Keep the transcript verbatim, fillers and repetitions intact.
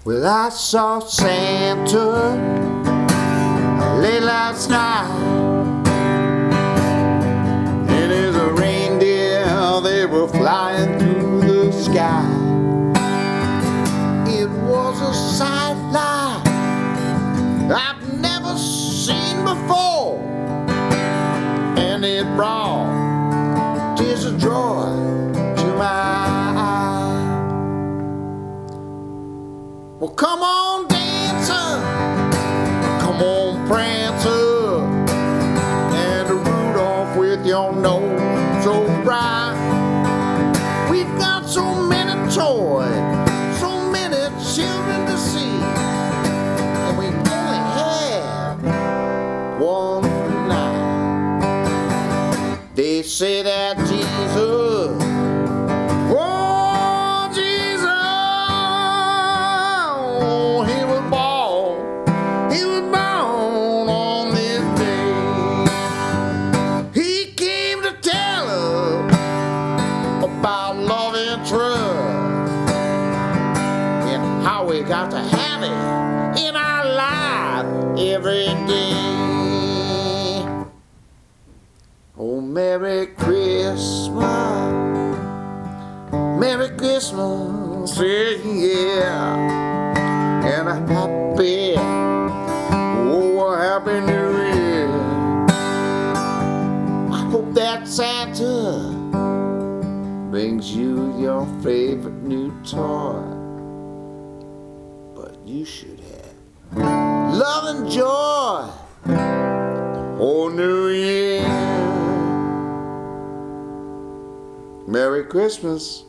Well, I saw Santa late last night, and as a reindeer they were flying through the sky. It was a sight like I've never seen before, and it brought tears of joy to my eyes. Well, come on, dancer, come on, prancer, and Rudolph with your nose so bright. We've got so many toys, so many children to see, and we only have one night. They say that Jesus, oh Jesus, oh, he was born, he was born on this day. He came to tell us about love and trust, and how we got to have it in our life every day. Oh, Merry Christmas, Merry Christmas, yeah, and a happy, oh, a happy New Year. I hope that Santa brings you your favorite new toy, but you should have love and joy, oh, New Year. Merry Christmas.